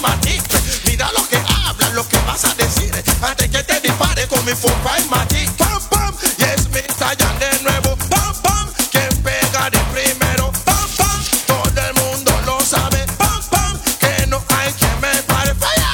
matique. Mira lo que hablan, lo que vas a decir. Antes que te dispare con mi fupa y matique. Pam, pam, yes, me estallan de nuevo. Pam, pam, quien pega de primero. Pam, pam, todo el mundo lo sabe. Pam, pam, que no hay quien me pare. ¡Falla!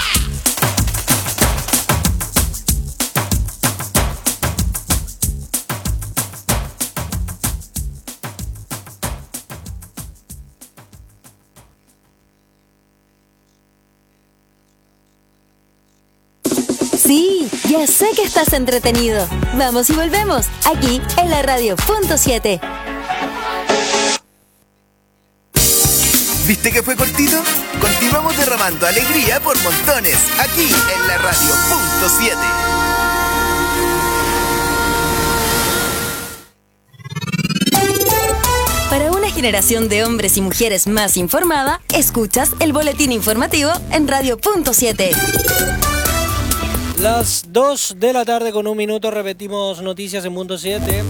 Sí, ya sé que estás entretenido. Vamos y volvemos, aquí en la radio Punto 7. ¿Viste que fue cortito? Continuamos derramando alegría por montones, aquí en la radio Punto 7. Para una generación de hombres y mujeres más informada, escuchas el boletín informativo en Radio Punto 7. Las 2 de la tarde con 1 minuto, repetimos noticias en Mundo 7.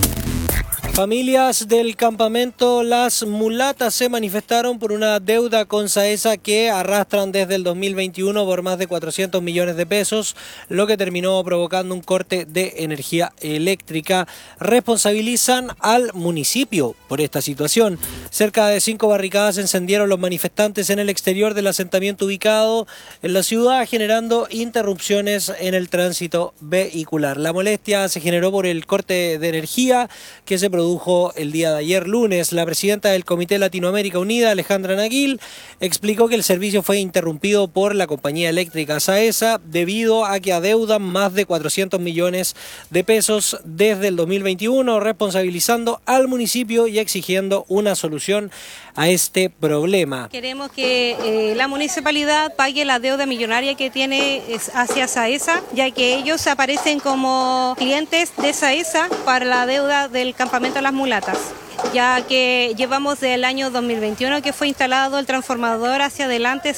Familias del campamento Las Mulatas se manifestaron por una deuda con SAESA que arrastran desde el 2021 por más de 400 millones de pesos, lo que terminó provocando un corte de energía eléctrica. Responsabilizan al municipio por esta situación. Cerca de 5 barricadas encendieron los manifestantes en el exterior del asentamiento ubicado en la ciudad, generando interrupciones en el tránsito vehicular. La molestia se generó por el corte de energía que se produjo el día de ayer lunes. La presidenta del Comité Latinoamérica Unida, Alejandra Naguil, explicó que el servicio fue interrumpido por la compañía eléctrica SAESA debido a que adeudan más de 400 millones de pesos desde el 2021, responsabilizando al municipio y exigiendo una solución a este problema. Queremos que la municipalidad pague la deuda millonaria que tiene hacia SAESA, ya que ellos aparecen como clientes de SAESA para la deuda del campamento Las Mulatas, ya que llevamos del año 2021 que fue instalado el transformador hacia adelante,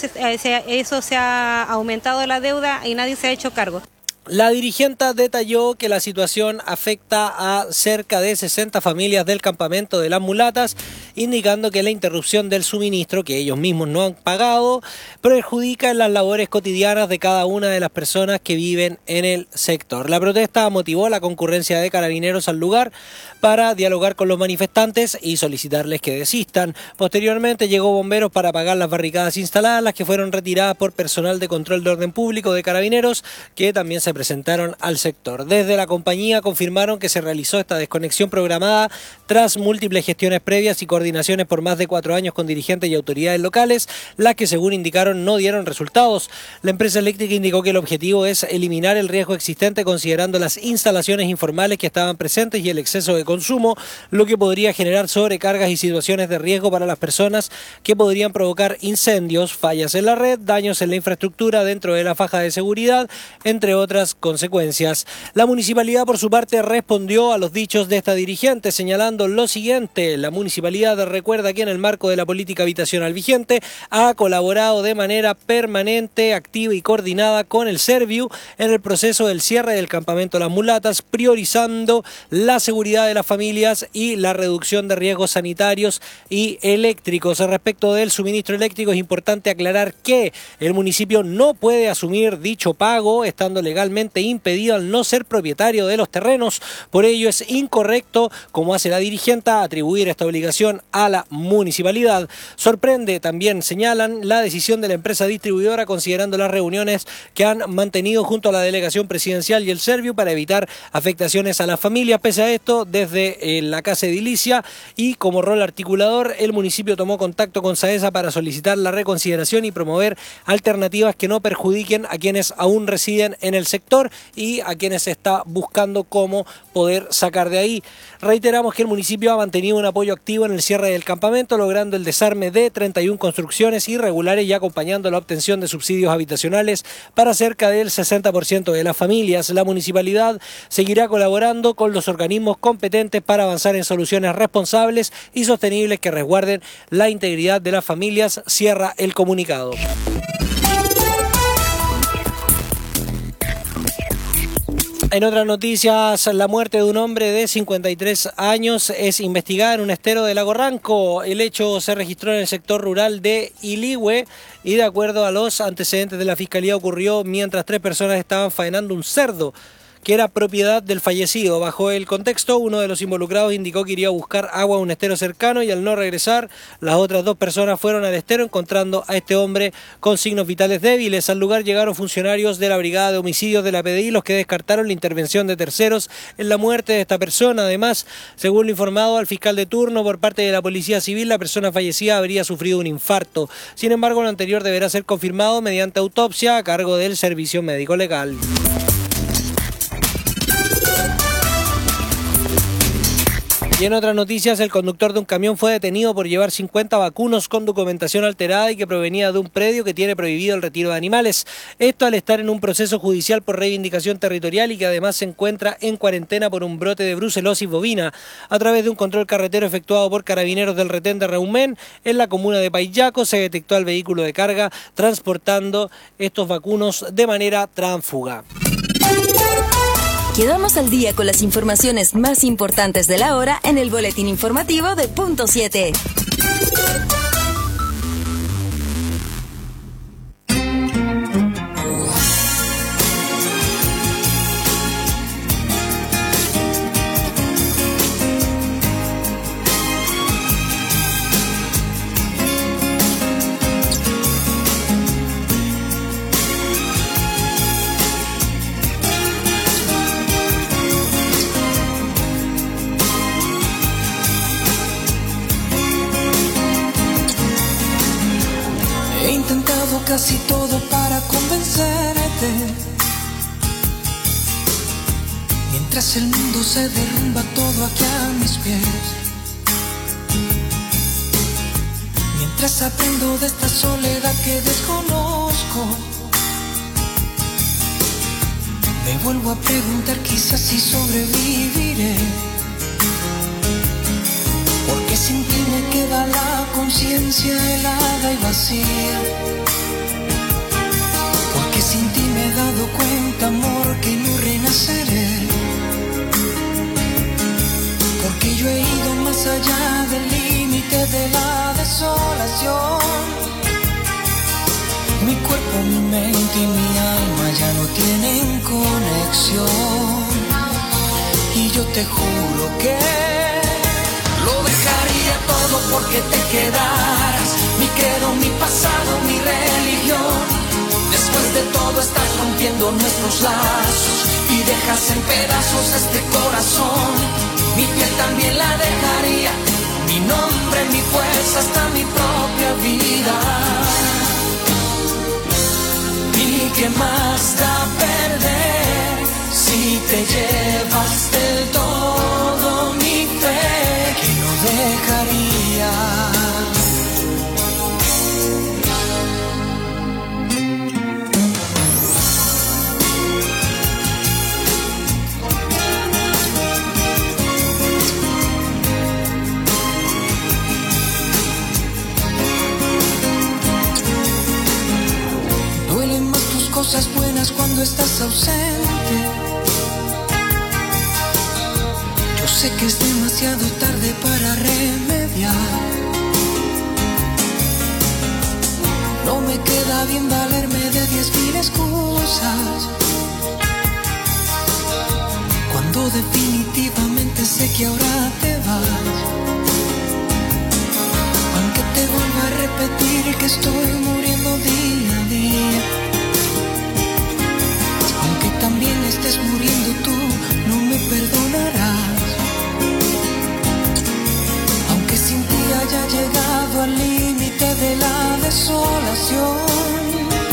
eso se ha aumentado la deuda y nadie se ha hecho cargo. La dirigente detalló que la situación afecta a cerca de 60 familias del campamento de Las Mulatas, indicando que la interrupción del suministro, que ellos mismos no han pagado, perjudica en las labores cotidianas de cada una de las personas que viven en el sector. La protesta motivó la concurrencia de carabineros al lugar para dialogar con los manifestantes y solicitarles que desistan. Posteriormente llegó bomberos para apagar las barricadas instaladas, las que fueron retiradas por personal de control de orden público de carabineros, que también se presentaron al sector. Desde la compañía confirmaron que se realizó esta desconexión programada tras múltiples gestiones previas y coordinaciones por más de 4 años con dirigentes y autoridades locales, las que según indicaron no dieron resultados. La empresa eléctrica indicó que el objetivo es eliminar el riesgo existente considerando las instalaciones informales que estaban presentes y el exceso de consumo, lo que podría generar sobrecargas y situaciones de riesgo para las personas que podrían provocar incendios, fallas en la red, daños en la infraestructura dentro de la faja de seguridad, entre otras consecuencias. La municipalidad por su parte respondió a los dichos de esta dirigente señalando lo siguiente: la municipalidad recuerda que en el marco de la política habitacional vigente ha colaborado de manera permanente, activa y coordinada con el Serviu en el proceso del cierre del campamento Las Mulatas, priorizando la seguridad de las familias y la reducción de riesgos sanitarios y eléctricos. Respecto del suministro eléctrico, es importante aclarar que el municipio no puede asumir dicho pago estando legalmente impedido al no ser propietario de los terrenos. Por ello es incorrecto, como hace la dirigenta, atribuir esta obligación a la municipalidad. Sorprende, también señalan, la decisión de la empresa distribuidora considerando las reuniones que han mantenido junto a la delegación presidencial y el Serviu para evitar afectaciones a las familias. Pese a esto, desde la Casa Edilicia y como rol articulador, el municipio tomó contacto con SAESA para solicitar la reconsideración y promover alternativas que no perjudiquen a quienes aún residen en el sector y a quienes se está buscando cómo poder sacar de ahí. Reiteramos que el municipio ha mantenido un apoyo activo en el cierre del campamento, logrando el desarme de 31 construcciones irregulares y acompañando la obtención de subsidios habitacionales para cerca del 60% de las familias. La municipalidad seguirá colaborando con los organismos competentes para avanzar en soluciones responsables y sostenibles que resguarden la integridad de las familias, cierra el comunicado. En otras noticias, la muerte de un hombre de 53 años es investigada en un estero de Lago Ranco. El hecho se registró en el sector rural de Iligüe y de acuerdo a los antecedentes de la fiscalía ocurrió mientras 3 personas estaban faenando un cerdo que era propiedad del fallecido. Bajo el contexto, uno de los involucrados indicó que iría a buscar agua a un estero cercano y al no regresar, las otras 2 personas fueron al estero encontrando a este hombre con signos vitales débiles. Al lugar llegaron funcionarios de la Brigada de Homicidios de la PDI, los que descartaron la intervención de terceros en la muerte de esta persona. Además, según lo informado al fiscal de turno por parte de la Policía Civil, la persona fallecida habría sufrido un infarto. Sin embargo, lo anterior deberá ser confirmado mediante autopsia a cargo del Servicio Médico Legal. Y en otras noticias, el conductor de un camión fue detenido por llevar 50 vacunos con documentación alterada y que provenía de un predio que tiene prohibido el retiro de animales. Esto al estar en un proceso judicial por reivindicación territorial y que además se encuentra en cuarentena por un brote de brucelosis bovina. A través de un control carretero efectuado por carabineros del retén de Reumén, en la comuna de Paillaco, se detectó al vehículo de carga transportando estos vacunos de manera tránsfuga. Quedamos al día con las informaciones más importantes de la hora en el boletín informativo de Punto 7. Casi todo para convencerte, mientras el mundo se derrumba todo aquí a mis pies, mientras aprendo de esta soledad que desconozco, me vuelvo a preguntar quizás si sobreviviré, porque sin ti me queda la conciencia helada y vacía. Sin ti me he dado cuenta, amor, que no renaceré, porque yo he ido más allá del límite de la desolación. Mi cuerpo, mi mente y mi alma ya no tienen conexión, y yo te juro que lo dejaría todo porque te quedaras, mi credo, mi pasado, mi religión. Después de todo estás rompiendo nuestros lazos y dejas en pedazos este corazón. Mi piel también la dejaría, mi nombre, mi fuerza, hasta mi propia vida. ¿Y qué más da perder si te llevas del todo mi fe que no dejaría? Cosas buenas cuando estás ausente. Yo sé que es demasiado tarde para remediar. No me queda bien valerme de 10.000 excusas, cuando definitivamente sé que ahora te vas. Aunque te vuelva a repetir que estoy muriendo día a día, también estés muriendo tú, no me perdonarás. Aunque sin ti haya llegado al límite de la desolación,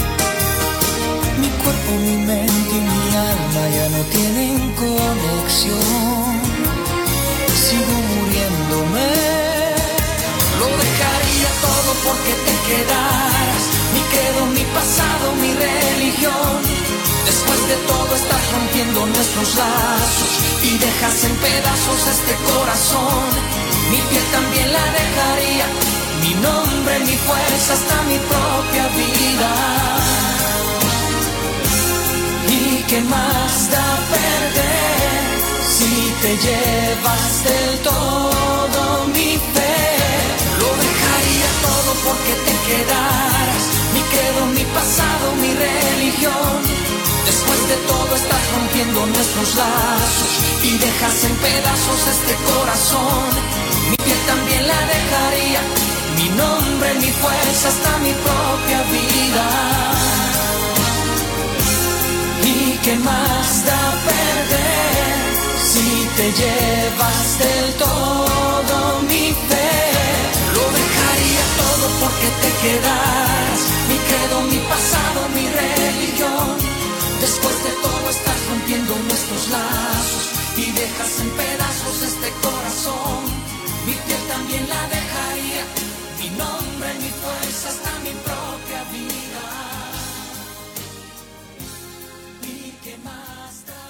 mi cuerpo, mi mente y mi alma ya no tienen conexión. Sigo muriéndome, lo dejaría todo porque te quedaras, mi credo, mi pasado, mi religión. Después de todo estás rompiendo nuestros lazos y dejas en pedazos este corazón. Mi piel también la dejaría, mi nombre, mi fuerza, hasta mi propia vida. ¿Y qué más da perder si te llevas del todo mi fe? Lo dejaría todo porque te quedaras, mi credo, mi pasado, mi religión. Después de todo estás rompiendo nuestros lazos y dejas en pedazos este corazón. Mi piel también la dejaría, mi nombre, mi fuerza, hasta mi propia vida. ¿Y qué más da perder si te llevas del todo mi fe? Lo dejaría todo porque te quedaras, mi credo, mi pasado, mi religión. Después de todo estás rompiendo nuestros lazos y dejas en pedazos este corazón. Mi piel también la dejaría, mi nombre, mi fuerza, hasta mi propia vida. ¿Y qué más da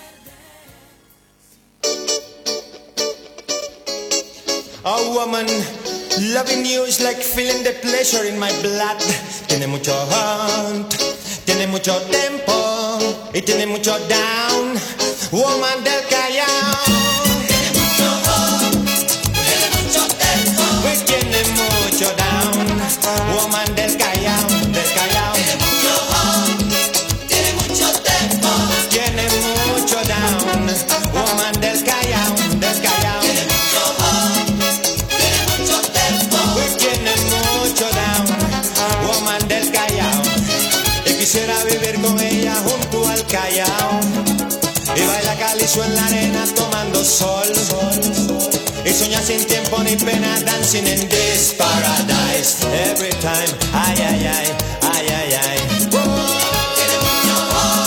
perder? Oh woman, loving you is like feeling the pleasure in my blood. Tiene mucho hunt, tiene mucho tempo y tiene mucho down. Woman del Callao. Tiene mucho hunt, tiene mucho tempo. Pues tiene mucho down. Woman del Callao, del Callao. Tiene mucho hunt, tiene mucho tempo. Tiene mucho down. Woman del Callao, del Callao. Tiene mucho hunt, tiene mucho tempo. Pues tiene mucho down. Woman del Callao. Y quisiera vivir con ella junto al Callao. Y baila calizo en la arena tomando sol. Y soñar sin tiempo ni pena, dancing in this paradise. Every time, ay, ay, ay, ay, ay, ay. Tiene mucho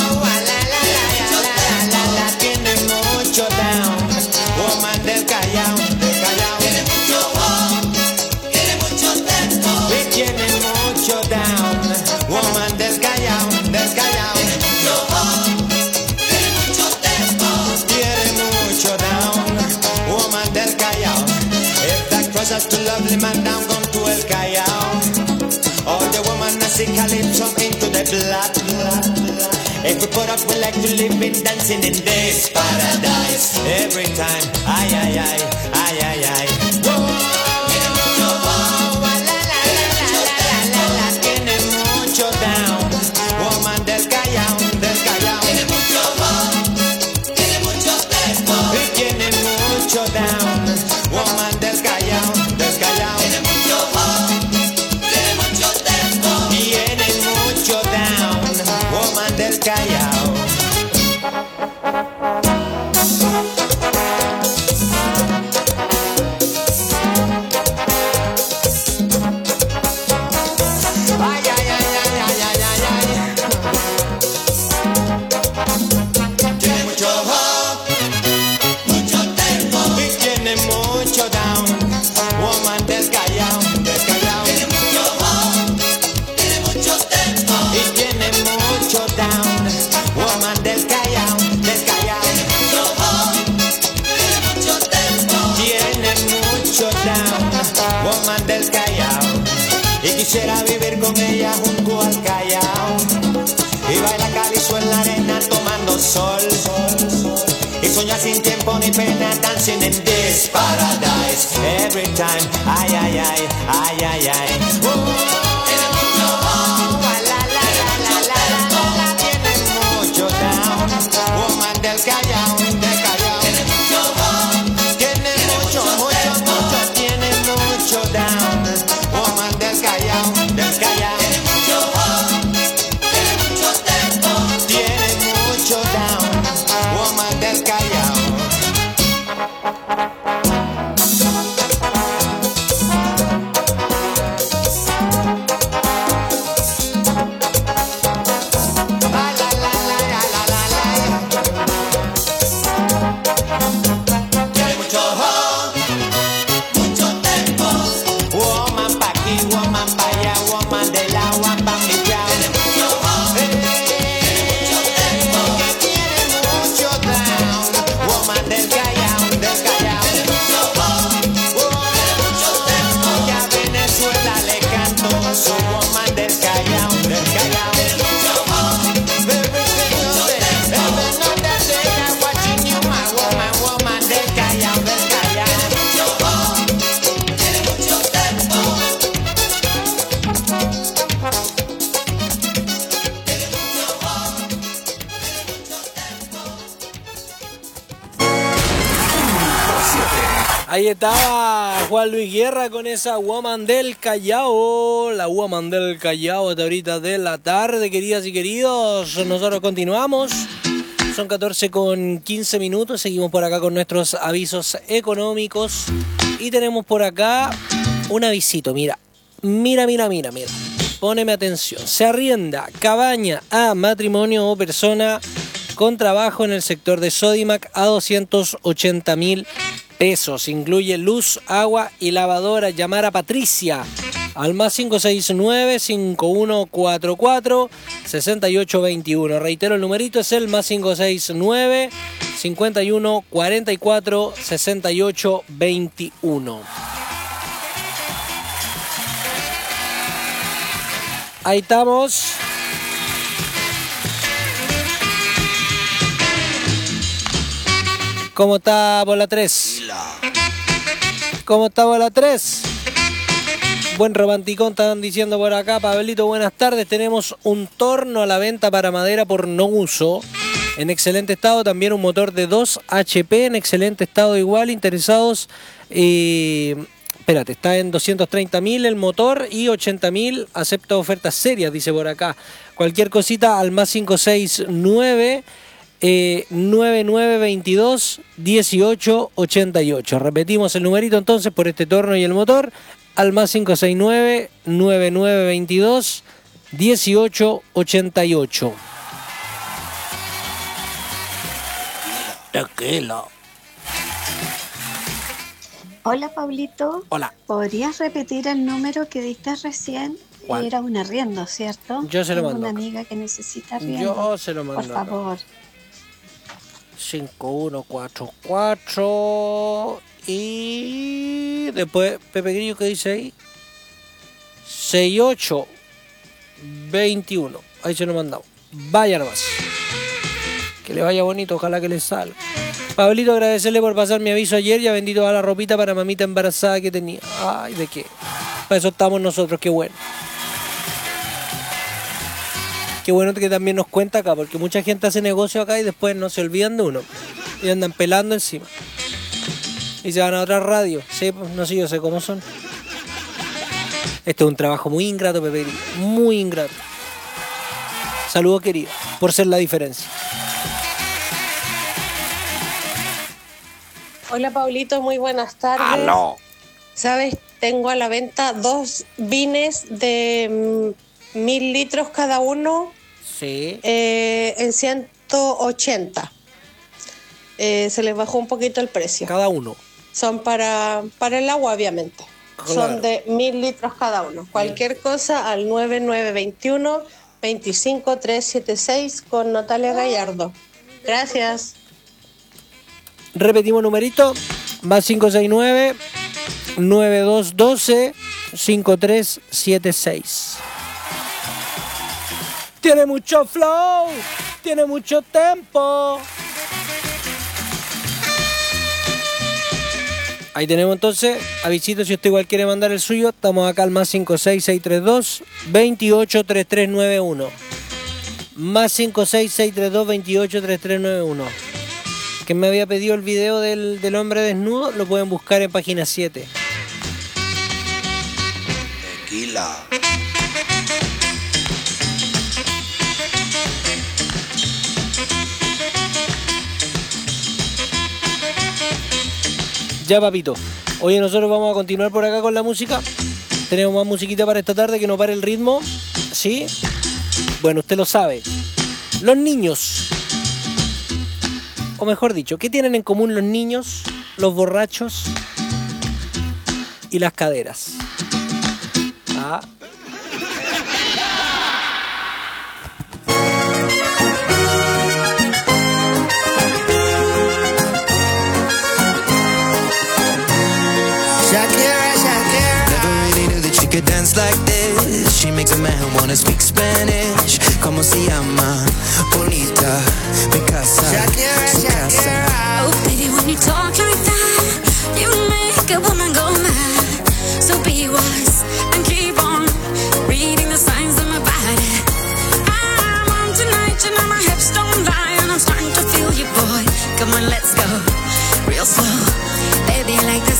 tiene mucho down. Woman del Callao, del Callao. Tiene mucho tiene mucho tempo. Y tiene mucho down. Woman del Callao, del Callao. Tiene mucho tiene mucho tempo. Tiene mucho down. Woman del Callao. If that crosses to lovely man down, come to el Callao. All the woman I see calypso into the blood. If we put up, we like to live in dancing in this paradise. Every time, ay, ay, ay, ay, ay, ay. Tiene mucho tiene mucho down. Woman del Callao, del Callao. Tiene mucho tiene mucho tempo. Y tiene mucho down. Woman del Callao, del Callao. Tiene mucho tiene mucho tempo. Tiene mucho down. Woman del Callao. Ay, ay, ay, ay, ay, ay, ay, ay. Tiene mucho mucho tempo. Y tiene mucho down. Woman del Callao, del Callao. Tiene mucho tiene mucho tempo. Y tiene mucho down. Woman del Callao, del Callao. Tiene mucho tiene mucho tempo. Tiene mucho down. Woman del Callao. Y quisiera vivir con ella junto al Callao. Y baila calizo en la arena tomando sol. Y soñar sin tiempo ni pena, dancing in this paradise. Every time, ay, ay, ay, ay, ay, ay. Tiene mucho tiene mucho down. Woman del Callao, del Callao. Tiene mucho tiene mucho, mucho, mucho, tiene mucho down. Woman del Callao, del Callao. Tiene mucho tiene mucho tempo. Tiene mucho down. Woman del Callao. Tiene mucho mucho tempo. Woman pa' aquí, woman pa' allá, woman del agua pa' mi chao. Tiene mucho tempo. Tiene mucho down. Woman del Callao, del Callao. Tiene mucho tempo. Y a Venezuela le canto, soy woman del Callao, del Callao. Tiene mucho Ahí estaba Juan Luis Guerra con esa Woman del Callao. La Woman del Callao hasta ahorita de la tarde, queridas y queridos. Nosotros continuamos. Son 14:15 minutos. Seguimos por acá con nuestros avisos económicos. Y tenemos por acá un avisito. Mira. Póneme atención. Se arrienda cabaña a matrimonio o persona con trabajo en el sector de Sodimac a 280.000 pesos. Incluye luz, agua y lavadora. Llamar a Patricia al más 569-5144-6821. Reitero, el numerito es el más 569-5144-6821. Ahí estamos. ¿Cómo está Bola 3? ¿Cómo está Bola 3? Buen romanticón, estaban diciendo por acá. Pablito, buenas tardes. Tenemos un torno a la venta para madera por no uso, en excelente estado. También un motor de 2 HP en excelente estado igual. Interesados, espérate, está en 230.000 el motor y 80.000. Acepta ofertas serias, dice por acá. Cualquier cosita al más 569 9922 1888. Repetimos el numerito entonces por este torno y el motor al más 569 9922 1888. Tequila. Hola Pablito. Hola. ¿Podrías repetir el número que diste recién? ¿Cuál? Era un arriendo, ¿cierto? Yo se lo Tengo mando. una amiga que necesita arriendo. Yo se lo mando. Por favor. 5144 y después Pepe Grillo, ¿qué dice ahí? 6821. Ahí se lo mandamos. Vaya nomás. Que le vaya bonito, ojalá que le salga. Pablito, agradecerle por pasar mi aviso ayer. Ya vendí toda la ropita para mamita embarazada que tenía. Ay, ¿de qué? Para eso estamos nosotros, qué bueno. Qué bueno que también nos cuenta acá, porque mucha gente hace negocio acá y después no se olvidan de uno. Y andan pelando encima. Y se van a otra radio. Sí, pues, no sé, yo sé cómo son. Este es un trabajo muy ingrato, Pepe. Muy ingrato. Saludos, querido, por ser la diferencia. Hola, Pablito, muy buenas tardes. ¡Aló! ¿Sabes? Tengo a la venta 2 vines de 1000 litros cada uno. Sí. En 180. Se les bajó un poquito el precio. Cada uno. Son para el agua, obviamente. Claro. Son de 1000 litros cada uno. Cualquier cosa al 9921 25376 con Natalia Gallardo. Gracias. Repetimos numerito. Más 569 9212 5376. Tiene mucho flow, tiene mucho tempo. Ahí tenemos entonces, avisito si usted igual quiere mandar el suyo. Estamos acá al más 56632 283391. Más 56632 283391. Que me había pedido el video del hombre desnudo, lo pueden buscar en página 7. Tequila. Ya, papito. Oye, nosotros vamos a continuar por acá con la música. Tenemos más musiquita para esta tarde, que no pare el ritmo. ¿Sí? Bueno, usted lo sabe. Los niños. O mejor dicho, ¿qué tienen en común los niños, los borrachos y las caderas? Ah. Shakira, Shakira. Never really knew that she could dance like this. She makes a man wanna speak Spanish. Como se llama? Bonita, mi casa, Shakira, su casa. Shakira. Oh, baby, when you talk like that, you make a woman go mad. So be wise and keep on reading the signs of my body. I'm on tonight, you know my hips don't lie, and I'm starting to feel you, boy. Come on, let's go real slow. Baby, like this is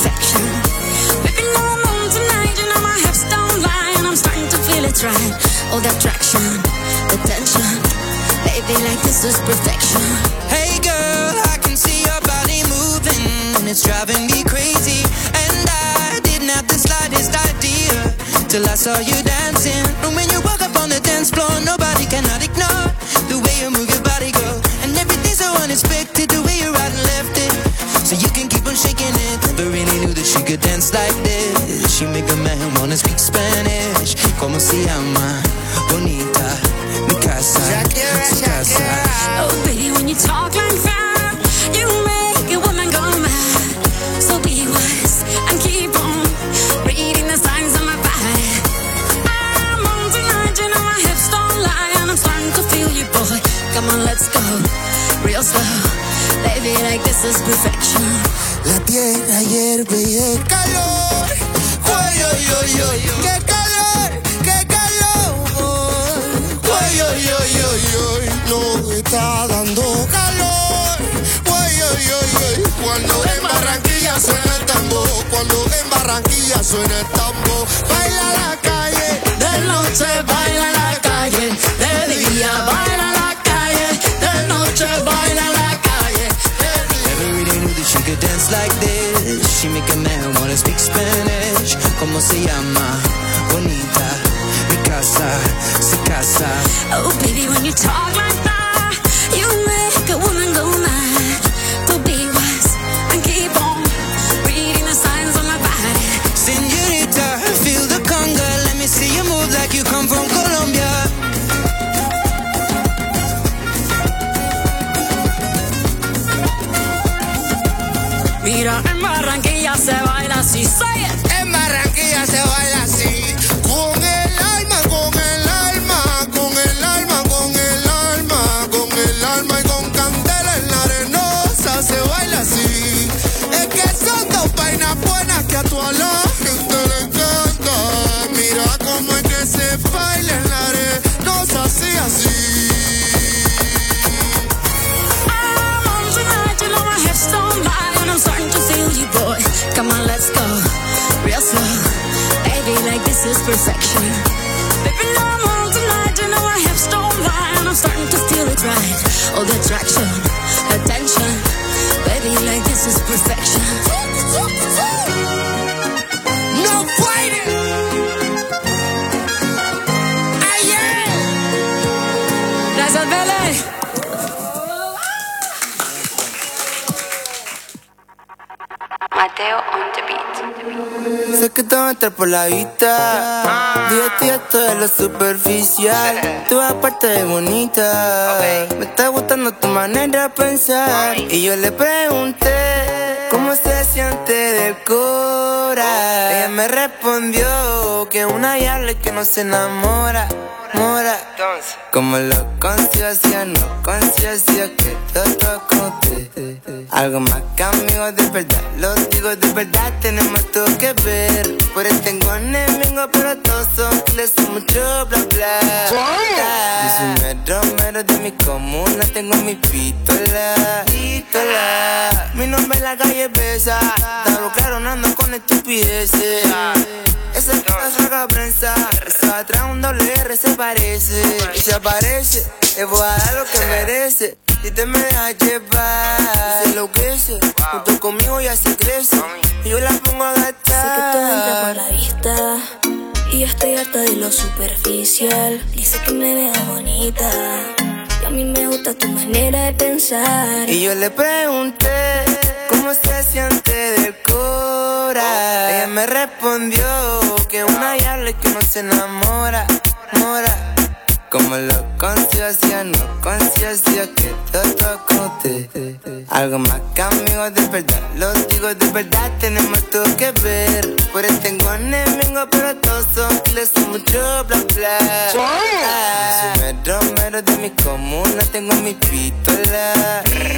perfection. Baby, no, I'm on tonight. You know my hips don't lie, and I'm starting to feel it's right. Oh, the attraction, the tension. Baby, like this is perfection. Hey girl, I can see your body moving, and it's driving me crazy. And I didn't have the slightest idea till I saw you dancing. And when you walk up on the dance floor, nobody cannot ignore the way you move your body, girl. And everything's so unexpected, the way you right and left it. So you can keep on shaking it. Never really knew that she could dance like this. She make a man wanna speak Spanish. Como se llama? Bonita, mi casa, su casa. Oh, baby, when you talk like that, you make a woman go mad. So be wise and keep on reading the signs of my body. I'm on tonight, you know my hips don't lie, and I'm starting to feel you, boy. Come on, let's go, real slow. Baby, like this is perfection. La tierra hierve y el calor. Oy, oy, oy, oy, qué calor, qué calor. Oy, oy, oy, oy, oy, no está dando calor. Oy, oy, oy, oy. Cuando en Barranquilla suena el tambor, cuando en Barranquilla suena el tambor, baila la calle, de noche baila la calle, de día baila la calle, de noche baila la calle. Never really knew that she could dance like this. She make a man wanna speak Spanish. Como se llama? Bonita, mi casa, su casa. Oh baby, when you talk like that, you make a woman go mad. So be wise and keep on reading the signs on my body. Señorita, feel the conga. Let me see you move like you come from Colombia. Mira, en Barranquilla se baila así, say it. En Barranquilla se baila así, con el alma, con el alma, con el alma, con el alma, con el alma y con candela en la arenosa se baila así. Es que son dos vainas buenas que a toda la gente le encanta. Mira cómo es que se baila en la arenosa así, así. I'm on tonight, you know my hips don't lie, and I'm starting to feel you, boy. Come on, let's go, real slow. Baby, like this is perfection. Baby, no, I'm on tonight, you know my hips don't lie, and I'm starting to feel it right. Oh, the attraction, the tension. Baby, like this is perfection. No fighting. Ayer. Gracias, Bele. Mateo on the beat. Sé que te va a entrar por la vista. Dígate esto de lo superficial. Tú aparte de bonita. Me está gustando tu manera de pensar. Y yo le pregunté cómo se siente del cora. Ella me respondió que una diabla que no se enamora. Como lo consigo hacía, no consigo hacía que todo con usted. Algo más que amigos de verdad, lo digo de verdad, tenemos todo que ver. Por eso tengo enemigos, pero todos son les son mucho bla bla. Yo soy mero de mi comuna, tengo mi pistola. Mi nombre en la calle pesa, está claro, no ando con estupideces. Esa es la prensa, eso atrás un doble R se parece. Y si aparece, le voy a dar lo que merece. Si te me dejas llevar, se enloquece. Junto conmigo ya se crece, y yo la pongo a gastar. Sé que todo entra por la vista, y yo estoy harta de lo superficial. Dice que me veo bonita, y a mí me gusta tu manera de pensar. Y yo le pregunté cómo se siente del cora. Ella me respondió que una diabla que no se enamora. Como lo consigo hacía, no consigo hacía que todo con usted. Algo más que amigos de verdad, lo digo de verdad, tenemos todo que ver. Por eso tengo enemigos, pero todos son les son mucho bla bla. Yo soy mero de mi comuna, tengo mi pistola.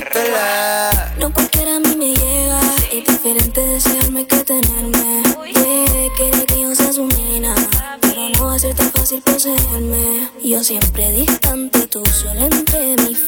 No cualquiera a mí me llega, es diferente desearme que tenerme. Quiere que yo sea su nena, pero no va a ser tan fácil poseerme. Yo siempre distante, tú solo entre mi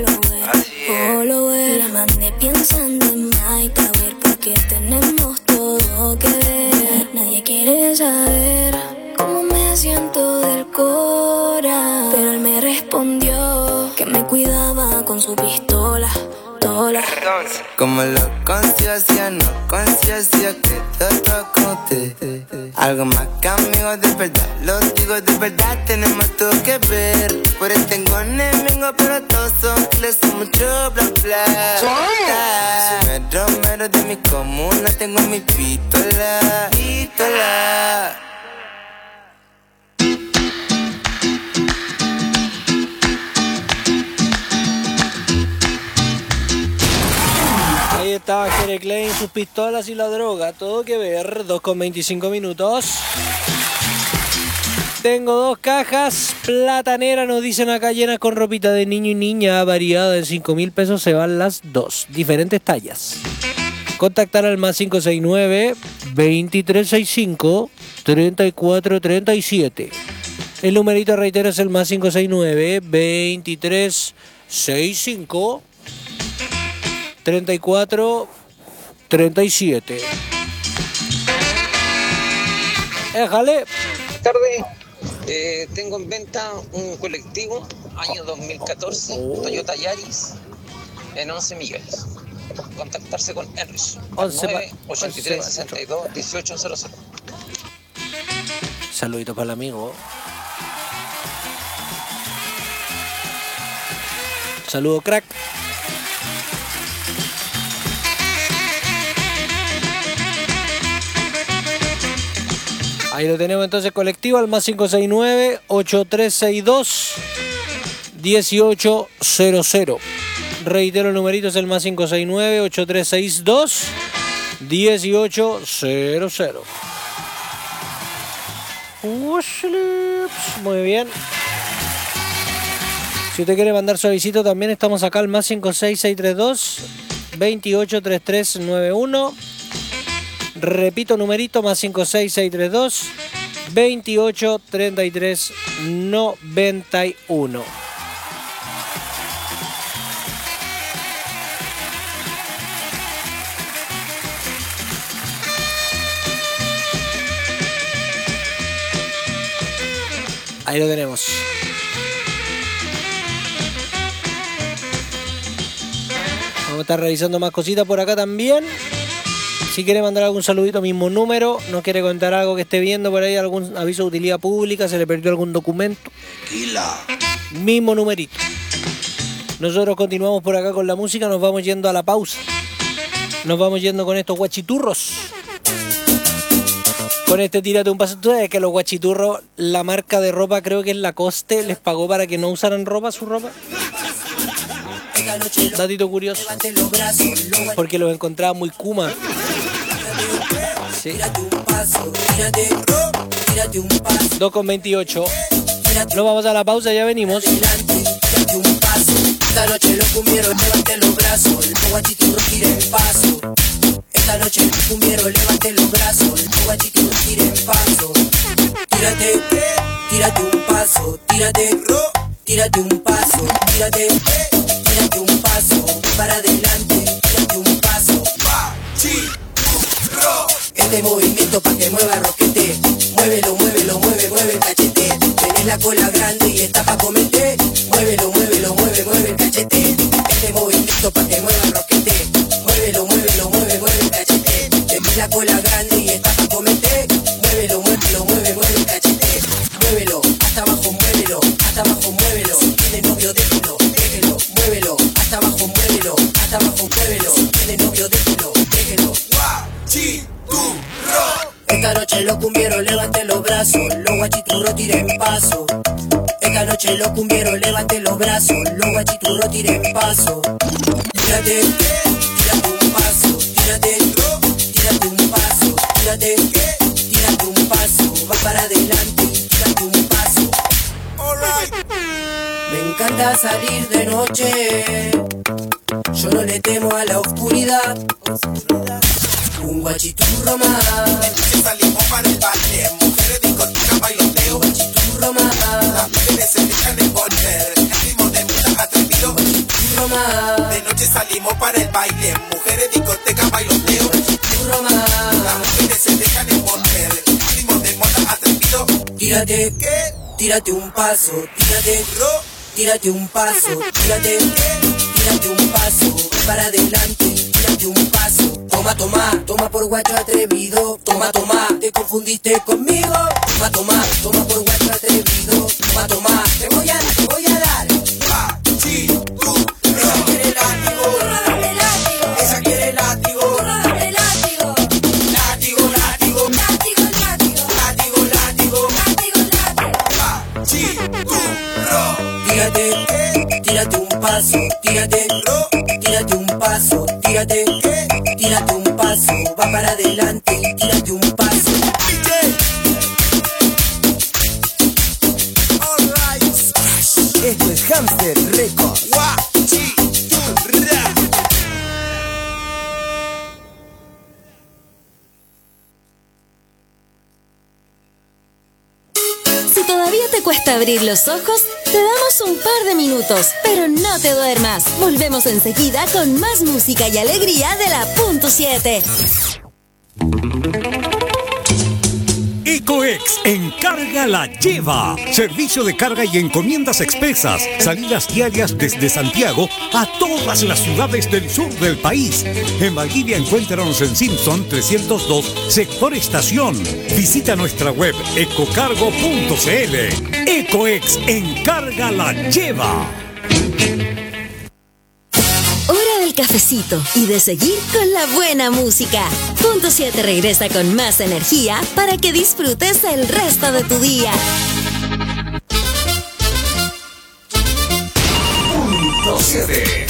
follower. Le mandé pensando en Mike, a ver por qué tenemos todo. tengo que ver. Nadie quiere saber cómo me siento del cora. Pero él me respondió que me cuidaba con su pistola. Como lo conciencia, no conciencia, que todo con usted. Algo más que amigos de verdad, los digo de verdad, tenemos todo que ver. Por él tengo enemigos, pero todos son kiles, son mucho bla bla. Mero de mi comuna, tengo mi pistola. Ahí está Jere Klein, sus pistolas y la droga, todo que ver, 2:25 minutos. Tengo 2 cajas plataneras, nos dicen acá, llenas con ropita de niño y niña, variada en 5.000 pesos, se van las 2, diferentes tallas. Contactar al más 569-2365-3437. El numerito, reitero, es el más 569-2365-3437. Éjale. Tarde. Tengo en venta un colectivo año 2014, Toyota Yaris, en 11 millones. Contactarse con Enrich, 983-62-1800. Saludito para el amigo. Saludo, crack. Ahí lo tenemos entonces, colectivo al más 569-8362-1800. Reitero, el numerito es el más 569-8362-1800. Muy bien. Si usted quiere mandar su avisito, también estamos acá al más 56632-283391. Repito, numerito, más 56632-283391. Ahí lo tenemos. Vamos a estar revisando más cositas por acá también. Si quiere mandar algún saludito, mismo número. No quiere contar algo que esté viendo por ahí, algún aviso de utilidad pública, se le perdió algún documento. Mismo numerito. Nosotros continuamos por acá con la música, nos vamos yendo a la pausa. Nos vamos yendo con estos guachiturros. Con este tírate un paso. Tú sabes que los guachiturros, la marca de ropa, creo que es Lacoste, les pagó para que no usaran ropa, su ropa. Datito curioso. Porque los encontraba muy kuma. Sí. 2:28. Nos vamos a la pausa, ya venimos. Esta noche los cumbieros levanten los brazos, los guachiturros tiren paso. Esta noche los cumbieros levanten los brazos, los guachiturros tiren paso. Tírate un paso, tírate un paso, tírate un paso, para adelante, tírate un paso. Este movimiento pa' que mueva roquete, muévelo, mueve el cachete. Tenés la cola grande y está pa' comerte, muévelo, mueve el cachete. Este movimiento pa' que mueva roquete, muévelo, mueve el cachete. Tenés la cola grande y está pa' comerte, muévelo, mueve el cachete. Muévelo, hasta abajo, muévelo. Si tienes novio, déjelo, muévelo, hasta abajo, muévelo. Si tienes novio, déjelo. Esta noche los cumbieros levanten los brazos, los guachiturros tiren paso. Esta noche los cumbieros levanten los brazos, los guachiturros tiren paso. Tírate un paso, tírate un paso, tírate un paso, va para adelante, tírate un paso. Me encanta salir de noche, yo no le temo a la oscuridad. Un guachiturro más. Salimos para el baile, mujeres, discoteca, bailoteo. Guachiturro más. Las mujeres se dejan de poner, el ritmo de vida atrevido. churro más. De noche salimos para el baile, mujeres, discoteca, bailoteo. Churro más. Las mujeres se dejan envolver, ritmo de moda atrevido. Tírate, ¿qué? Tírate un paso, tírate, tírate un paso, tírate, tírate un paso, para adelante, tírate un paso. Toma, toma, toma por guacho atrevido, toma, toma, te confundiste conmigo. Toma, toma, toma por guacho atrevido, toma, toma, te voy a dar. Esa quiere látigo, esa quiere látigo, látigo, látigo, látigo, látigo, látigo. Tírate, tírate un paso, tírate, tírate un paso, tírate, tírate un paso, va para adelante, tírate un paso. Esto es Hamster Records. Si todavía te cuesta abrir los ojos, te damos un par de minutos, pero no te duermas. Volvemos enseguida con más música y alegría de la Punto 7. Ecoex Encarga la Lleva. Servicio de carga y encomiendas expresas. Salidas diarias desde Santiago a todas las ciudades del sur del país. En Valdivia encuéntranos en Simpson 302, sector estación. Visita nuestra web ecocargo.cl. Ecoex Encarga la Lleva. Hora del cafecito y de seguir con la buena música. Punto 7 regresa con más energía para que disfrutes el resto de tu día. Punto 7.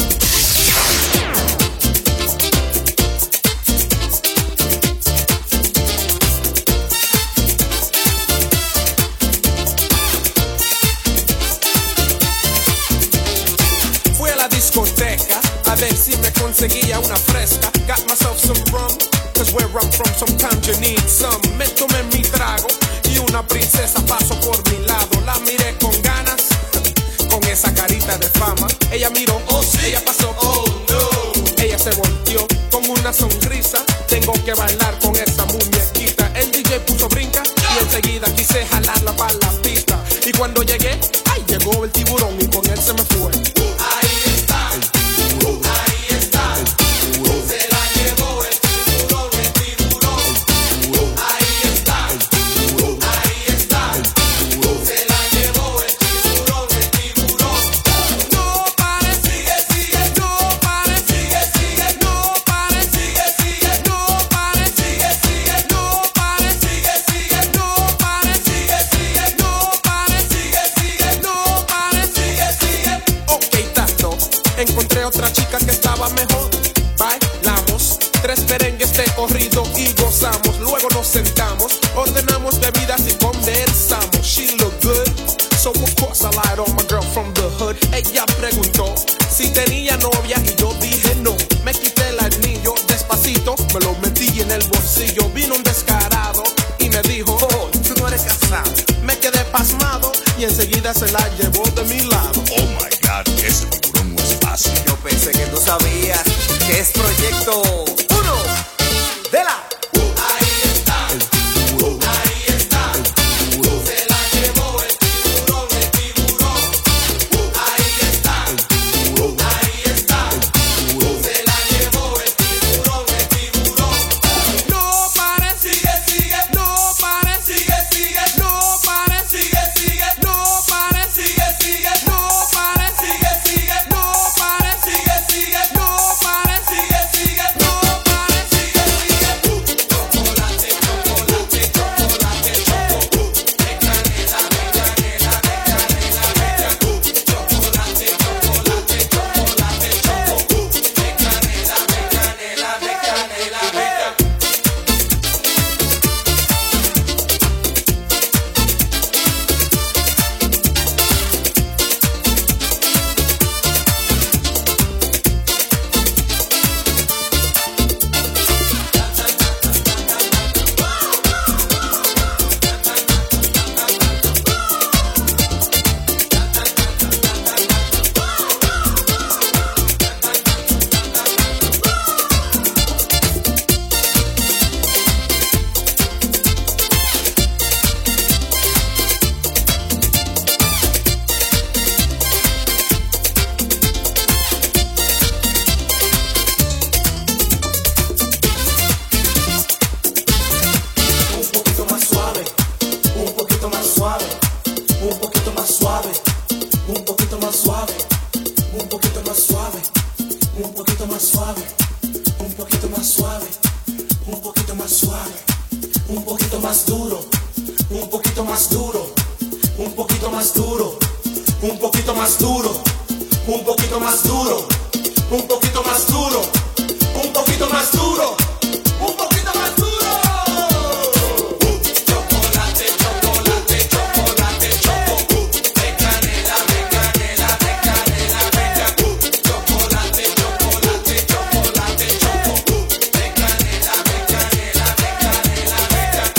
Fui a la discoteca a ver si me conseguía una fresca. Got myself some rum, cause where I'm from sometimes you need some. Me tomé mi trago y una princesa pasó por mi lado. La miré con ganas, con esa carita de fama. Ella miró, oh sí, ella pasó, oh no. Ella se volteó con una sonrisa. Tengo que bailar con esa muñequita. El DJ puso brinca y enseguida quise jalarla para la pista. Y cuando llegué, ay, llegó el tiburón y con él se me fue. Ahí está, ahí está, se la llevó el tiburón, el tiburón. Ahí está, ahí está, se la llevó el tiburón, el tiburón. No pare, sigue, sigue, no pare, sigue, sigue, no pare, sigue, sigue, no pare, sigue, sigue, no pare, sigue, sigue, no pare, sigue, sigue, no pare, sigue, sigue, no pare, sigue, sigue. Ok, tato, encontré otra chica que estaba mejor. Bailamos 3 merengues de corrido y gozamos. Luego nos sentamos, ordenamos bebidas y conversamos. She looked good, so of course I lied on my girl from the hood. Ella preguntó si tenía novia y yo dije no. Me quité el anillo despacito, me lo metí en el bolsillo. Vino un descarado y me dijo, oh, tú no eres casado. Me quedé pasmado y enseguida se la llevó de mi lado. Oh my God, ese tiburón no es fácil. Yo pensé que tú sabías que es Proyecto 1 de la... Ahí está, ahí está, se la llevó el tiburón, el tiburón. Ahí está, ahí está, se la llevó el tiburón, el tiburón. No pare, sigue, sigue, no pare, sigue, sigue, no pare, sigue, sigue, no pare, sigue, sigue, no pare, sigue, sigue, no pare, sigue, sigue, no pare, sigue, sigue, no pare, sigue, sigue. más duro, un poquito más duro, un poquito más duro, un poquito más duro, un poquito más duro, un poquito más duro, un poquito más duro, un poquito más duro. Chocolate, chocolate, chocolate, choco, de canela, de canela, de canela, bella. Chocolate, chocolate, chocolate, choco, de canela, de canela, de canela, bella.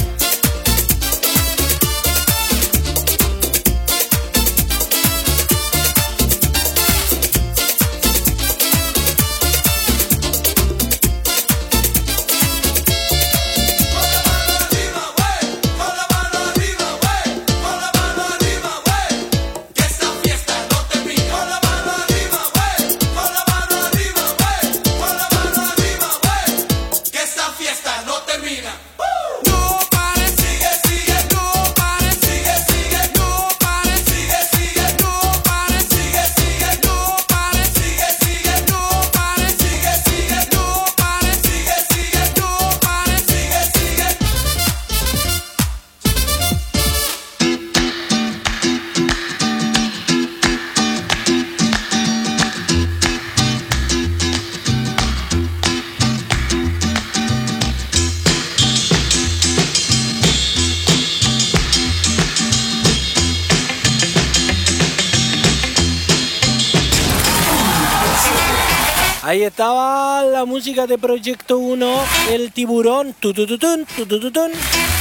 Ahí estaba la música de Proyecto 1, El Tiburón, tutututun, tutututun.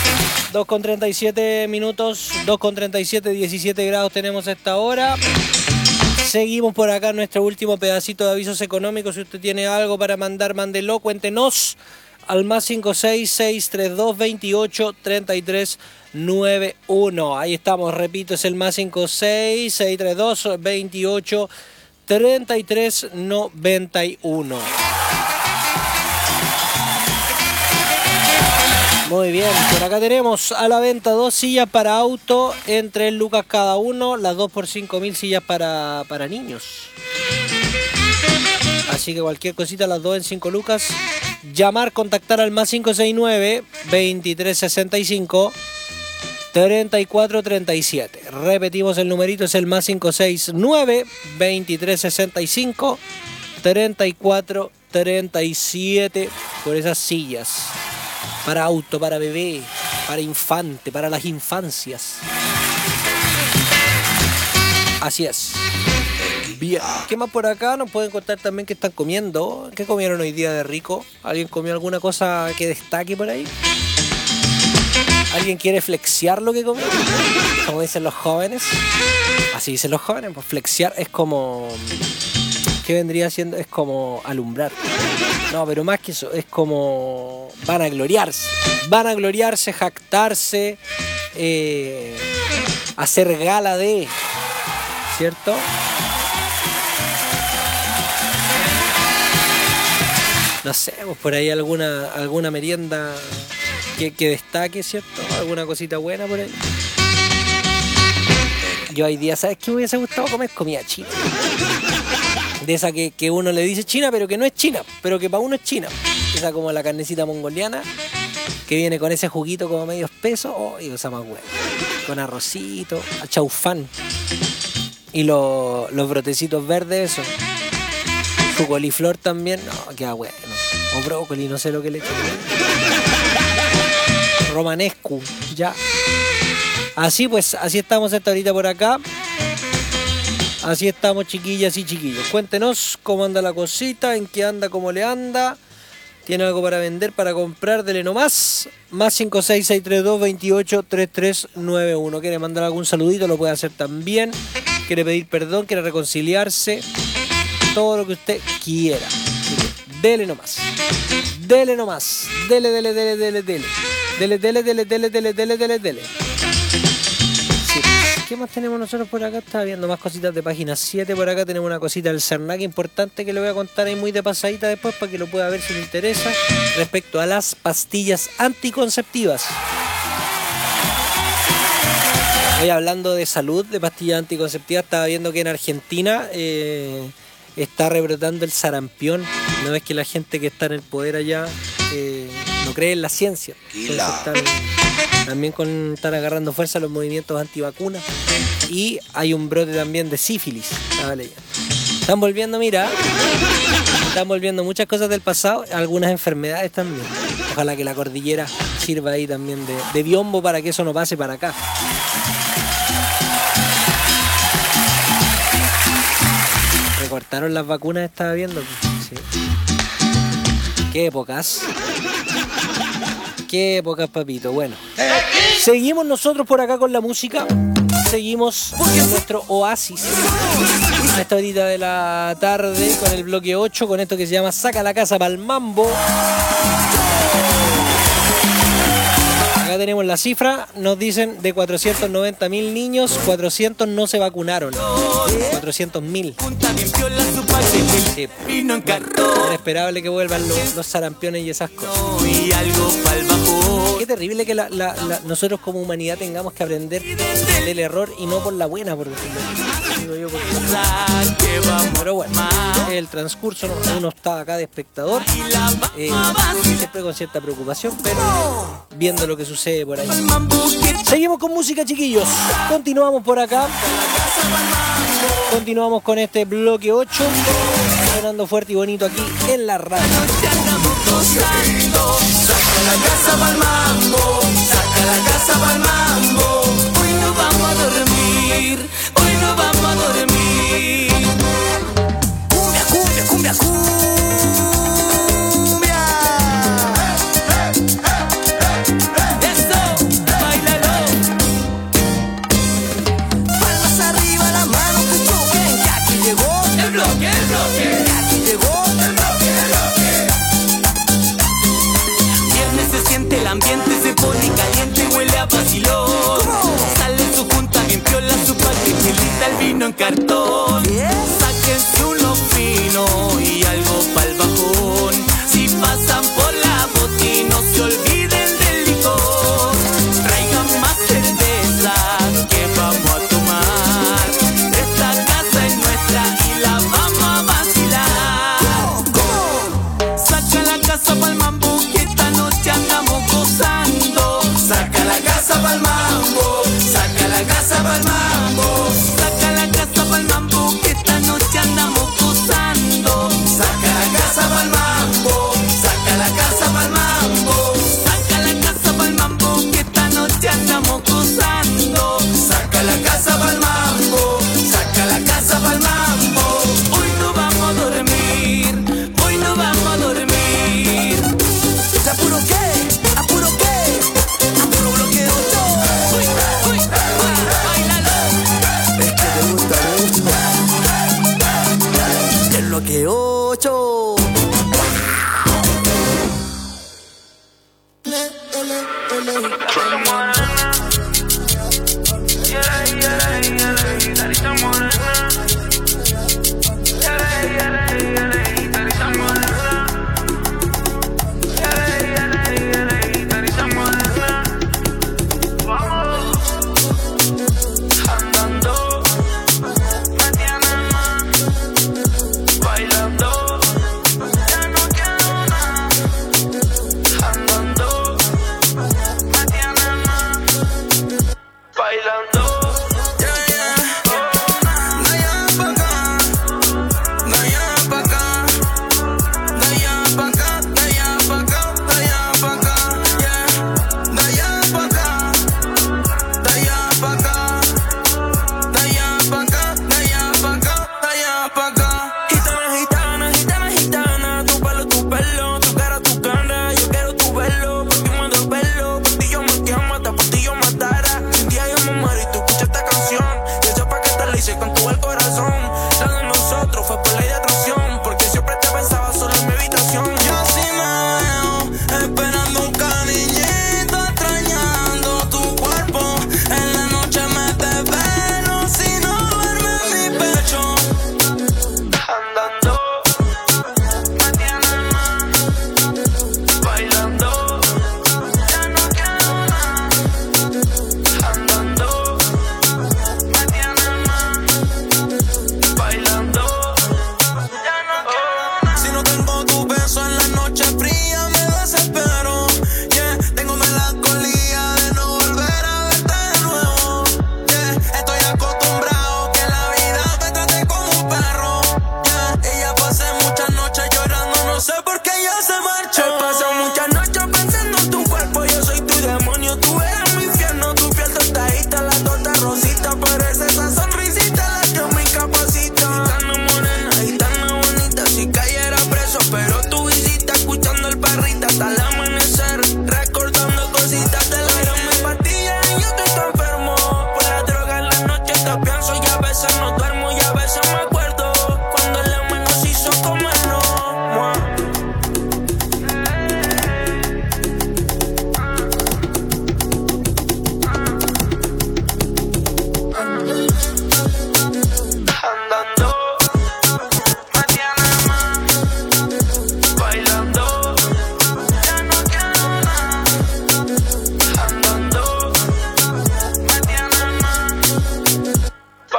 2:37 minutos, 2:37, 17 grados tenemos a esta hora. Seguimos por acá en nuestro último pedacito de avisos económicos. Si usted tiene algo para mandar, mándelo, cuéntenos al +56 632 28 33 91. Ahí estamos, repito, es el +56 632 28 33 91. Muy bien, por acá tenemos a la venta 2 sillas para auto en 3 lucas cada uno, las 2 por 5.000 sillas para niños. Así que cualquier cosita, las 2 en 5 lucas. Llamar, contactar al +569 2365 3437. Repetimos el numerito, es el +569 2365 3437 por esas sillas. Para auto, para bebé, para infante, para las infancias. Así es. Bien. ¿Qué más por acá? Nos pueden contar también qué están comiendo. ¿Qué comieron hoy día de rico? ¿Alguien comió alguna cosa que destaque por ahí? ¿Alguien quiere flexear lo que comió? Como dicen los jóvenes. Así dicen los jóvenes. Pues flexear es como... ¿Qué vendría siendo? Es como alumbrar. No, pero más que eso, es como vanagloriarse. Vanagloriarse, jactarse, hacer gala de... ¿Cierto? No sé, pues por ahí alguna merienda que destaque, ¿cierto? Alguna cosita buena por ahí. Yo hoy día, ¿sabes qué me hubiese gustado comer? Comida china. De esa que uno le dice china, pero que no es china, pero que para uno es china. Esa como la carnecita mongoliana, que viene con ese juguito como medio espeso. Oh, y cosa más buena. Con arrocito, chaufán. Y los brotecitos verdes, eso. Su coliflor también, no, queda bueno. O brócoli, no sé lo que le echan. Romanescu, ya. Así pues, así estamos esta horita por acá. Así estamos, chiquillas y chiquillos. Cuéntenos cómo anda la cosita, en qué anda, cómo le anda. ¿Tiene algo para vender, para comprar? Dele nomás. +56 632 28 33 91. ¿Quiere mandar algún saludito? Lo puede hacer también. ¿Quiere pedir perdón? ¿Quiere reconciliarse? Todo lo que usted quiera. Dele nomás. Dele nomás. Dele, dele, dele, dele, dele. Dele, dele, dele, dele, dele, dele, dele, dele. Sí. ¿Qué más tenemos nosotros por acá? Estaba viendo más cositas de página 7. Por acá tenemos una cosita del Cernac importante que le voy a contar ahí muy de pasadita después para que lo pueda ver si le interesa. Respecto a las pastillas anticonceptivas. Hoy hablando de salud, de pastillas anticonceptivas, estaba viendo que en Argentina está rebrotando el sarampión. ¿No ves que la gente que está en el poder allá no cree en la ciencia. Entonces también están agarrando fuerza los movimientos antivacunas. Y hay un brote también de sífilis. Estaba leyendo. Están volviendo, mira, muchas cosas del pasado, algunas enfermedades también. Ojalá que la cordillera sirva ahí también de biombo para que eso no pase para acá. Recortaron las vacunas, estaba viendo. Sí. Qué épocas, papito. Bueno, seguimos nosotros por acá con la música. Seguimos en nuestro oasis a esta horita de la tarde con el bloque 8, con esto que se llama Saca la Casa Pa'l Mambo. Acá tenemos la cifra, nos dicen de 490.000 niños, 400 no se vacunaron. 400.000. Sí. Es esperable que vuelvan los sarampiones y esas cosas. Qué terrible que nosotros como humanidad tengamos que aprender del error y no por la buena, por decirlo. Pero bueno, el transcurso, uno está acá de espectador, siempre con cierta preocupación, pero viendo lo que sucede por ahí. Seguimos con música, chiquillos. Continuamos por acá. Continuamos con este bloque 8, sonando fuerte y bonito aquí en la radio. Saca la casa pa'l mambo, saca la casa pa'l mambo. Hoy no vamos a dormir, hoy no vamos a dormir. Cumbia, cumbia, cumbia, cumbia. Eso, bailalo. Palmas arriba, la mano que choquen, que aquí llegó el bloque, el bloque. Que aquí llegó el bloque, el bloque. Se siente el ambiente, se pone caliente, huele a vacilón. Sale su junta bien piola, su paquetita, el vino en cartón. Sáquense uno fino y algo pa'l bajón. Si pasan por la botina, no se olviden del licor. Traigan más cerveza que vamos a tomar. Esta casa es nuestra y la vamos a vacilar. Saca la casa pa'l mambo, andamos gozando. Saca la casa pa'l mambo, saca la casa pa'l mambo, saca la casa pa'l mambo, que esta noche andamos gozando. Saca la casa pa'l mambo, saca la casa pa'l mambo, saca la casa pa'l mambo, que esta noche andamos gozando. Saca la casa pa'l mambo, saca la casa pa'l mambo. Hoy no vamos a dormir, hoy no vamos a dormir. ¿Apuro qué? ¿Apuro qué? Apuro bloque 8. Uy, uy, uy, bailalo. Es que te gusta mucho. El bloque 8.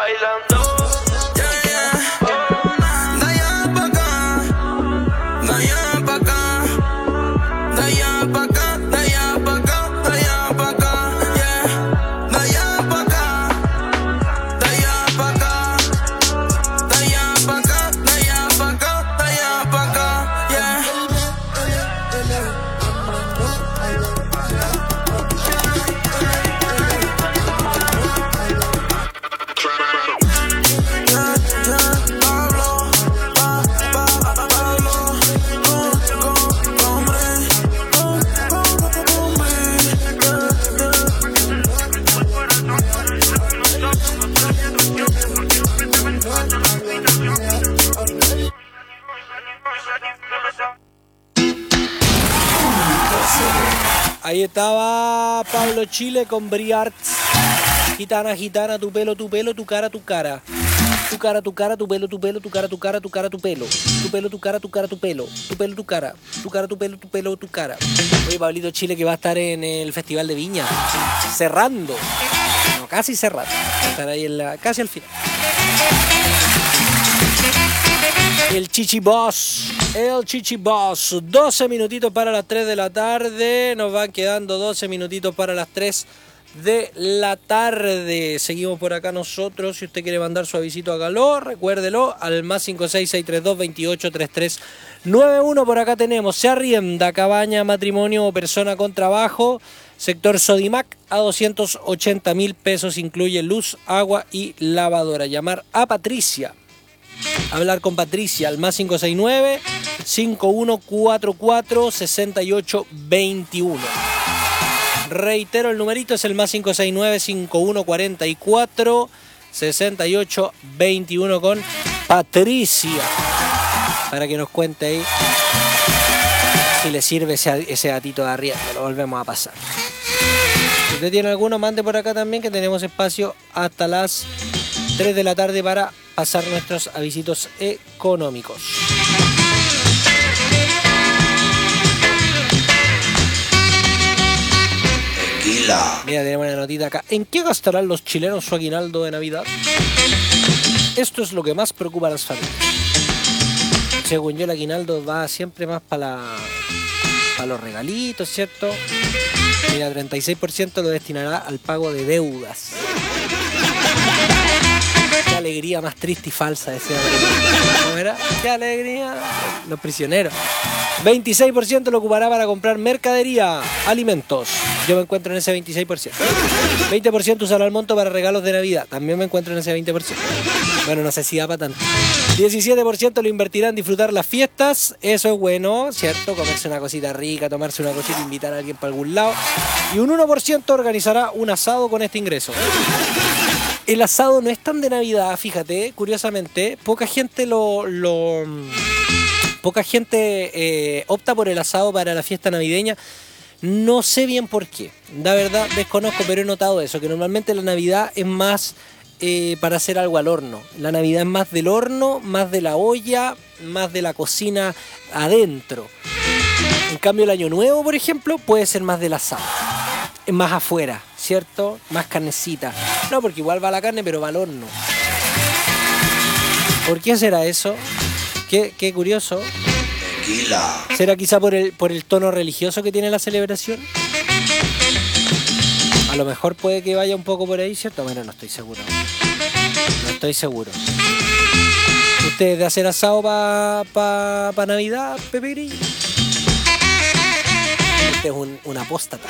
bailando. Ahí estaba Pablo Chile con Briarts. Gitana, gitana, tu pelo, tu cara, tu cara. Tu cara, tu cara, tu pelo, tu pelo, tu cara, tu cara, tu cara, tu pelo. Tu pelo, tu cara, tu cara, tu pelo. Tu pelo, tu cara. Tu cara, tu pelo, tu cara. Oye, Pablito Chile que va a estar en el Festival de Viña. Cerrando. No, casi cerrando. Va a estar ahí casi al final. El Chichi Boss. El Chichi Boss. 12 minutitos para las 3 de la tarde. Nos van quedando 12 minutitos para las 3 de la tarde. Seguimos por acá nosotros. Si usted quiere mandar su avisito, hágalo. Recuérdelo al más 56632283391. Por acá tenemos: se arrienda cabaña, matrimonio o persona con trabajo. Sector Sodimac a 280.000 pesos. Incluye luz, agua y lavadora. Llamar a Patricia. Hablar con Patricia al más 569-5144-6821. Reitero, el numerito es el más 569-5144-6821 con Patricia. Para que nos cuente ahí si le sirve ese gatito de arriba. Lo volvemos a pasar. Si usted tiene alguno, mande por acá también, que tenemos espacio hasta las 3 de la tarde para pasar nuestros avisitos económicos. Tequila. Mira, tenemos una notita acá. ¿En qué gastarán los chilenos su aguinaldo de Navidad? Esto es lo que más preocupa a las familias. Según yo, el aguinaldo va siempre más para los regalitos, ¿cierto? Mira, 36% lo destinará al pago de deudas. Qué alegría más triste y falsa ese. ¿Cómo era? Qué alegría. Los prisioneros. 26% lo ocupará para comprar mercadería, alimentos. Yo me encuentro en ese 26%. 20% usará el monto para regalos de Navidad. También me encuentro en ese 20%. Bueno, no sé si da para tanto. 17% lo invertirá en disfrutar las fiestas. Eso es bueno, ¿cierto? Comerse una cosita rica, tomarse una cosita, invitar a alguien para algún lado. Y un 1% organizará un asado con este ingreso. El asado no es tan de Navidad, fíjate, curiosamente. Poca gente opta por el asado para la fiesta navideña. No sé bien por qué. La verdad, desconozco, pero he notado eso, que normalmente la Navidad es más para hacer algo al horno. La Navidad es más del horno, más de la olla, más de la cocina adentro. En cambio, el Año Nuevo, por ejemplo, puede ser más del asado. Es más afuera, ¿cierto? Más carnecita. No, porque igual va la carne, pero va al horno. ¿Por qué será eso? Qué curioso. Tequila. ¿Será quizá por el tono religioso que tiene la celebración? A lo mejor puede que vaya un poco por ahí, ¿cierto? Bueno, no estoy seguro. No estoy seguro. ¿Ustedes de hacer asado para Navidad, Pepiri? Este es un apóstata.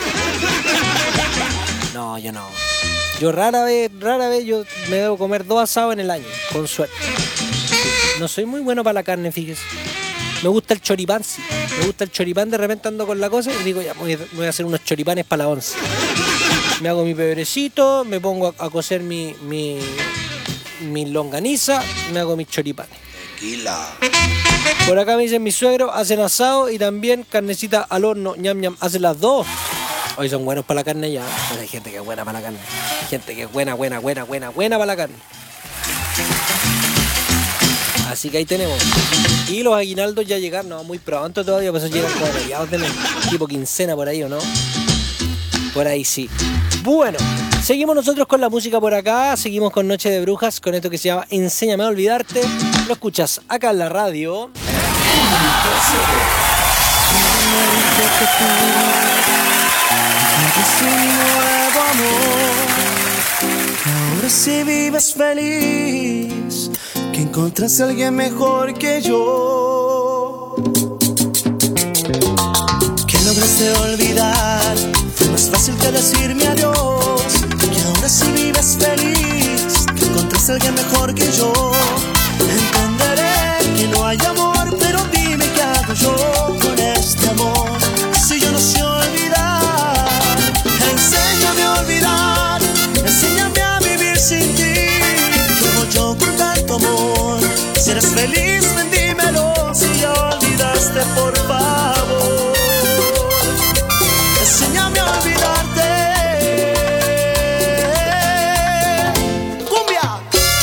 No, yo no. Yo rara vez yo me debo comer 2 asados en el año, con suerte. No soy muy bueno para la carne, fíjese. Me gusta el choripán, sí. Me gusta el choripán, de repente ando con la cosa y digo, ya, voy a hacer unos choripanes para la 11. Me hago mi pebrecito, me pongo a cocer mi longaniza, me hago mis choripanes. Tequila. Por acá me dicen mis suegros, hacen asado y también carnecita al horno, ñam ñam, hacen las dos. Hoy son buenos para la carne ya. Pues hay gente que es buena para la carne. Gente que es buena para la carne. Así que ahí tenemos. Y los aguinaldos ya llegaron, no, muy pronto todavía, pues eso llegan como mediados de mes, tipo quincena por ahí, ¿o no? Por ahí sí. Bueno, Seguimos nosotros con la música por acá, seguimos con Noche de Brujas, con esto que se llama Enséñame a olvidarte. Lo escuchas acá en la radio. Ahora sí vives feliz, que encontraste a alguien mejor que yo. Que lograste olvidar, fue más fácil que decirme adiós. Que ahora sí vives feliz, que encontraste a alguien mejor que yo. Entenderé que no hay amor, pero dime qué hago yo con este amor. Si yo no sé olvidar, enséñame a olvidar, enséñame a vivir sin ti. ¿Cómo yo con tanto amor? Si eres feliz, ven dímelo. Si ya olvidaste, por favor, enséñame a olvidarte. ¡Cumbia!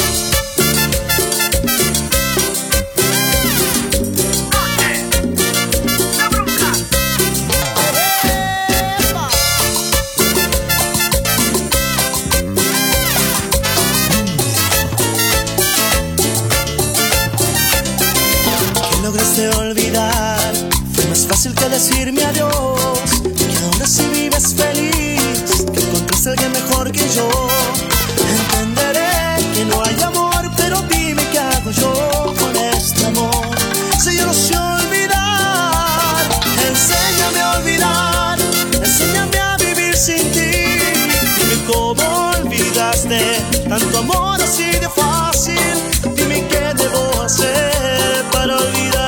De olvidar, fue más fácil que decirme adiós. Que ahora sí vives feliz, que encontraste a alguien mejor que yo. Entenderé que no hay amor, pero dime qué hago yo con este amor. Si yo no sé olvidar, enséñame a olvidar, enséñame a vivir sin ti. Dime cómo olvidaste tanto amor así de fácil. Dime qué debo hacer para olvidar.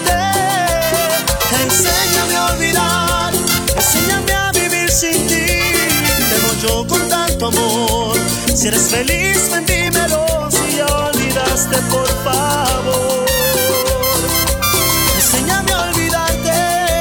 Enséñame a olvidar, enséñame a vivir sin ti. Tengo yo con tanto amor. Si eres feliz, ven dímelo. Si ya olvidaste, por favor, enséñame a olvidarte.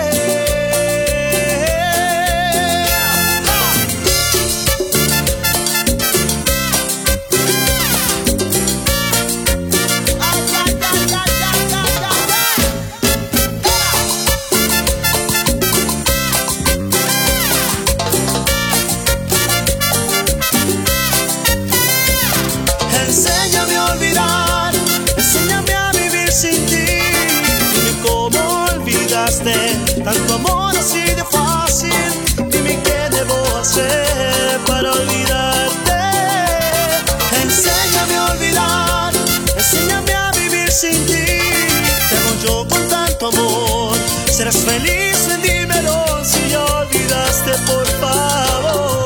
Enséñame a olvidar, enséñame a vivir sin ti. Dime cómo olvidaste tanto amor así de fácil. Dime qué debo hacer para olvidarte. Enséñame a olvidar, enséñame a vivir sin ti. Te amo yo con tanto amor. Serás feliz, ven dímelo. Si ya olvidaste, por favor,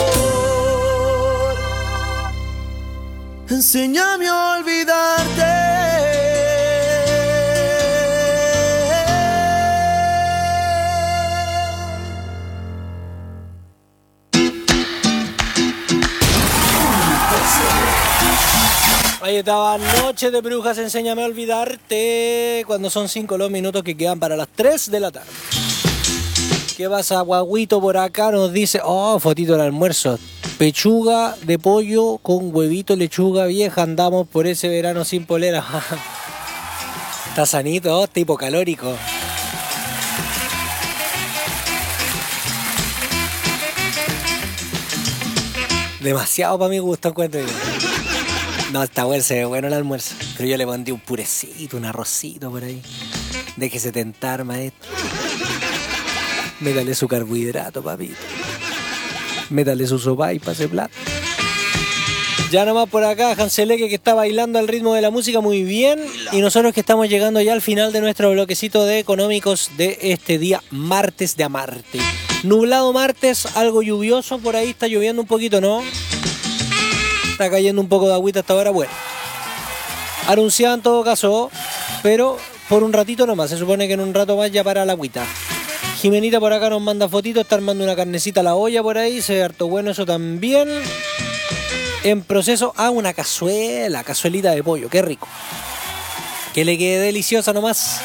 enséñame a olvidarte. Ahí estaba Noche de Brujas, Enséñame a olvidarte, cuando son 5 los minutos que quedan para las 3 de la tarde. ¿Qué pasa, guaguito? Por acá nos dice, oh, fotito del almuerzo. Pechuga de pollo con huevito, lechuga vieja. Andamos por ese verano sin polera. Está sanito, está hipocalórico. Demasiado para mi gusto, encuentro yo. No, está bueno, se ve bueno el almuerzo. Pero yo le pondría un purecito, un arrocito por ahí. Déjese tentar, maestro. Métale su carbohidrato, papito. Métale su sopa y pase plato. Ya nomás por acá, Hanseleque, que está bailando al ritmo de la música muy bien. Y nosotros que estamos llegando ya al final de nuestro bloquecito de económicos de este día martes de Amarte. Nublado martes, algo lluvioso, por ahí está lloviendo un poquito, ¿no? Está cayendo un poco de agüita hasta ahora, bueno. Anunciada en todo caso, pero por un ratito nomás. Se supone que en un rato más ya para la agüita. Jimenita por acá nos manda fotitos, está armando una carnecita a la olla por ahí, se ve harto bueno eso también. En proceso, una cazuelita de pollo, qué rico. Que le quede deliciosa nomás.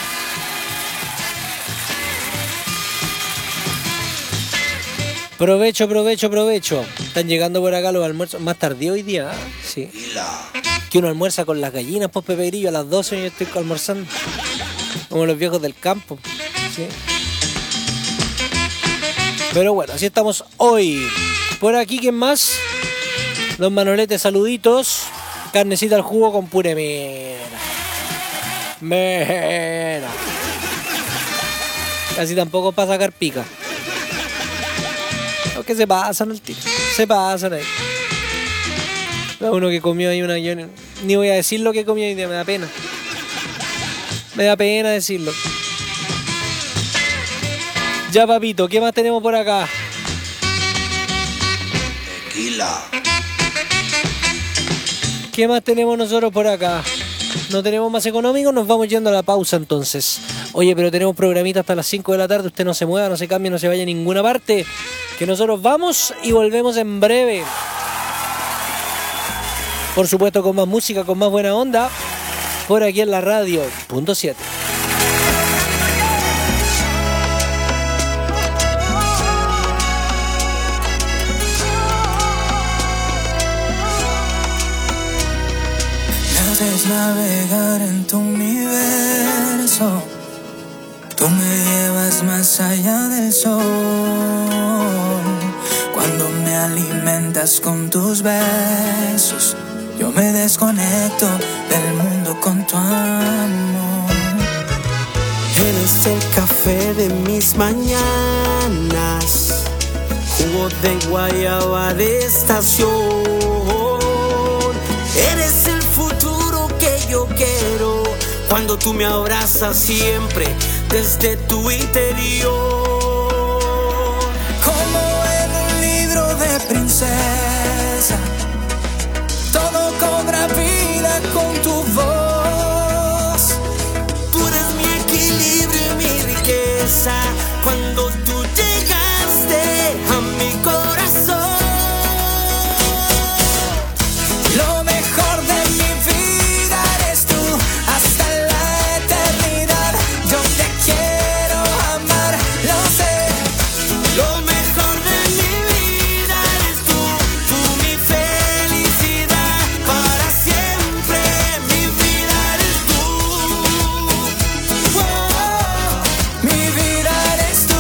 Provecho, provecho, provecho. Están llegando por acá los almuerzos más tardío hoy día, ¿eh? Sí. Que uno almuerza con las gallinas, pues Pepe Grillo, a las 12 yo estoy almorzando. Como los viejos del campo. Sí. Pero bueno, así estamos hoy. Por aquí, ¿quién más? Los Manoletes, saluditos. Carnecita al jugo con puré. Mira. Casi tampoco para sacar pica. Los que se pasan el tiro. Se pasan ahí. Uno que comió ahí una... Yo ni voy a decir lo que comió hoy día, me da pena. Me da pena decirlo. Ya, papito, ¿qué más tenemos por acá? Tequila. ¿Qué más tenemos nosotros por acá? ¿No tenemos más económicos? Nos vamos yendo a la pausa entonces. Oye, pero tenemos programita hasta las 5 de la tarde. Usted no se mueva, no se cambie, no se vaya a ninguna parte. Que nosotros vamos y volvemos en breve. Por supuesto, con más música, con más buena onda. Por aquí en la radio. Punto 7. Navegar en tu universo, tú me llevas más allá del sol. Cuando me alimentas con tus besos, yo me desconecto del mundo con tu amor. Eres el café de mis mañanas, jugo de guayaba de estación. Eres el futuro que yo quiero, cuando tú me abrazas siempre desde tu interior. Como en un libro de princesa, todo cobra vida con tu voz. Tú eres mi equilibrio y mi riqueza, cuando tú llegaste a mi corazón. Lo mejor de mi vida eres tú, hasta la eternidad. Yo te quiero amar, lo sé. Lo mejor de mi vida eres tú mi felicidad para siempre. Mi vida eres tú. Oh, mi vida eres tú.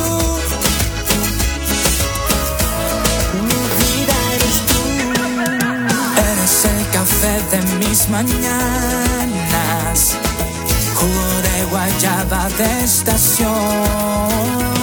Mi vida eres tú. Eres el café de mis mañanas, jugo de guayaba de estación.